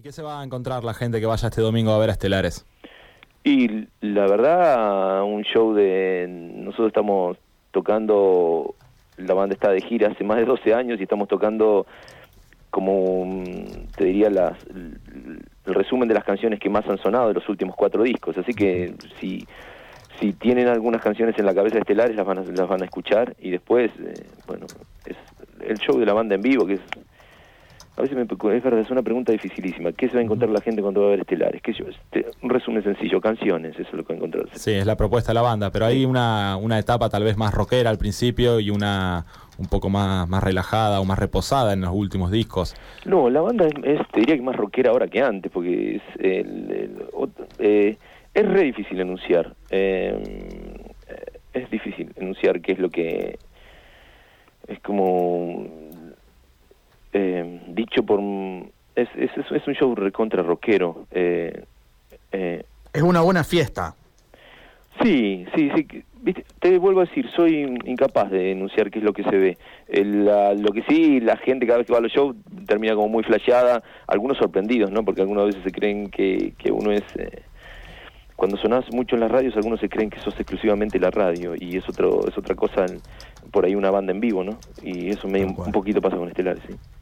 qué se va a encontrar la gente que vaya este domingo a ver a Estelares? Y la verdad, un show nosotros estamos tocando, la banda está de gira hace más de 12 años y estamos tocando como, te diría, el resumen de las canciones que más han sonado de los últimos 4 discos. Así que si tienen algunas canciones en la cabeza de Estelares, las van a escuchar. Y después, bueno, es el show de la banda en vivo, que es... A veces es verdad, es una pregunta dificilísima. ¿Qué se va a encontrar la gente cuando va a ver Estelares? Un resumen sencillo, canciones, eso es lo que va a encontrar. Sí, es la propuesta de la banda, pero hay una etapa tal vez más rockera al principio y una un poco más relajada o más reposada en los últimos discos. No, la banda te diría que más rockera ahora que antes, porque es re difícil enunciar. Es difícil enunciar qué es lo que... Es como... dicho por... Es un show recontra rockero. Es una buena fiesta. Sí. ¿Viste? Te vuelvo a decir, soy incapaz de enunciar qué es lo que se ve. Lo que sí, la gente cada vez que va a los shows termina como muy flasheada, algunos sorprendidos, ¿no? Porque algunas veces se creen que uno es... cuando sonás mucho en las radios, algunos se creen que sos exclusivamente la radio, y es otra cosa por ahí una banda en vivo, ¿no? Y eso un poquito pasa con Estelares, sí.